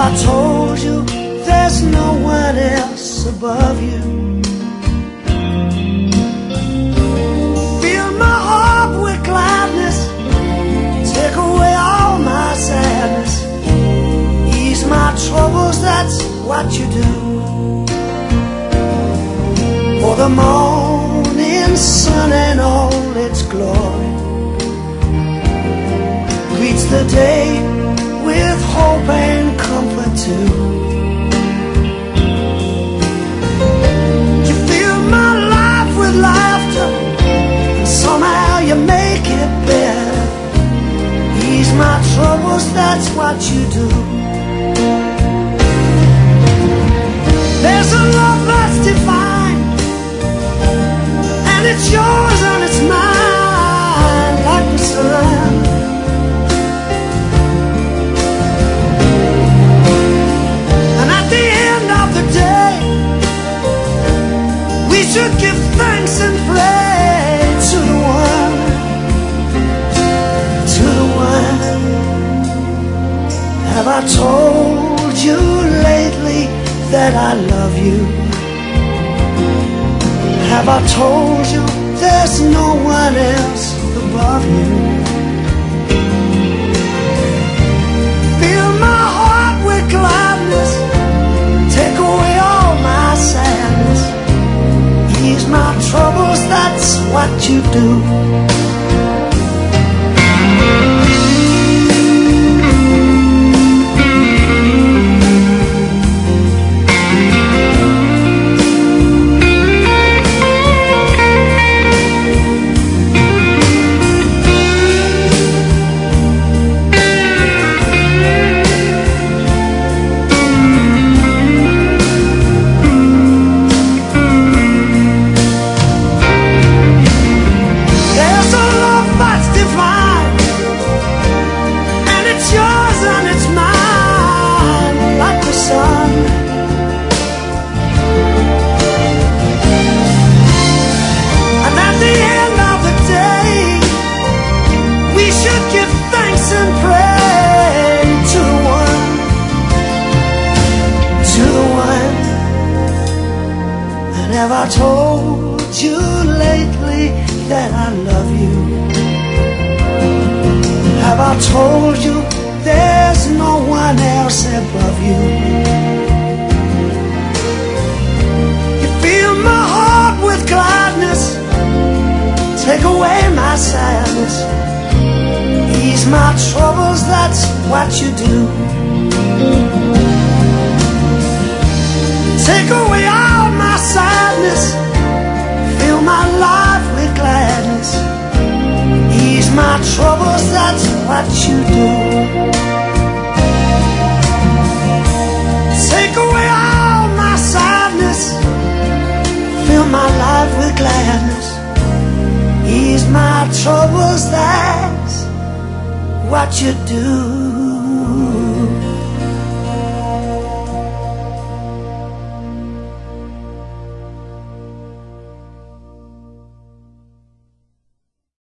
I told you there's no one else above you? Fill my heart with gladness, take away all my sadness, ease my troubles, that's what you do. For the morning sun and all its glory greets the day with hope and comfort too. You fill my life with laughter, and somehow you make it better. Ease my troubles, that's what you do. There's a love that's divine, and it's yours and it's mine, like the sun. We should give thanks and pray to the one, to the one. Have I told you lately that I love you? Have I told you there's no one else above you? Fill my heart with gladness, take away all my sadness, ease my troubles, that's what you do. Have I told you lately that I love you? Have I told you there's no one else above you? You fill my heart with gladness, take away my sadness, ease my troubles, that's what you do. Take away all my sadness, fill my life with gladness, ease my troubles, that's what you do. Take away all my sadness, fill my life with gladness, ease my troubles, that's what you do.